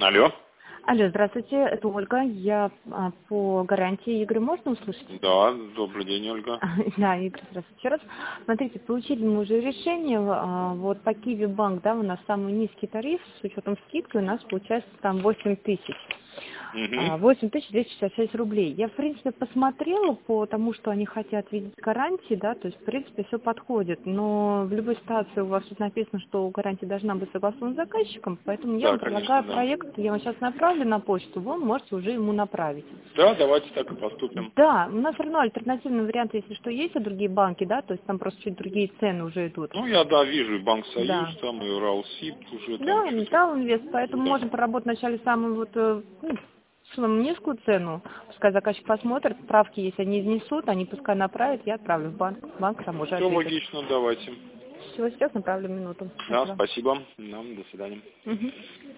Алло. Алло, здравствуйте, это Ольга. Я по гарантии Игоря можно услышать? Да, добрый день, Ольга. Да, Игорь, здравствуйте еще раз. Смотрите, получили мы уже решение, вот по Киви Банк, да, у нас самый низкий тариф, с учетом скидки у нас получается там 8 тысяч. Угу. 8266 рублей. Я, в принципе, посмотрела по тому, что они хотят видеть гарантии, да, то есть, в принципе, все подходит. Но в любой ситуации у вас тут написано, что гарантия должна быть согласована с заказчиком, поэтому я Да, вам конечно, предлагаю да. проект, я вам сейчас направлю на почту, вы можете уже ему направить. Да, давайте так и поступим. Да, у нас все равно альтернативный вариант, если что, есть, и другие банки, да, то есть там просто чуть другие цены уже идут. Ну, я, да, вижу и Банк Союз, Да. там, и Уралсиб уже там Да, что-то. Металл Инвест, поэтому Да. можем поработать вначале самую вот, самую низкую цену, пускай заказчик посмотрит, справки, если они внесут, они пускай направят, я отправлю в банк, банк там уже Все ответит. логично, давайте. Все, сейчас направлю минуту. Да, Спасибо. спасибо. Нам до свидания. Мгм.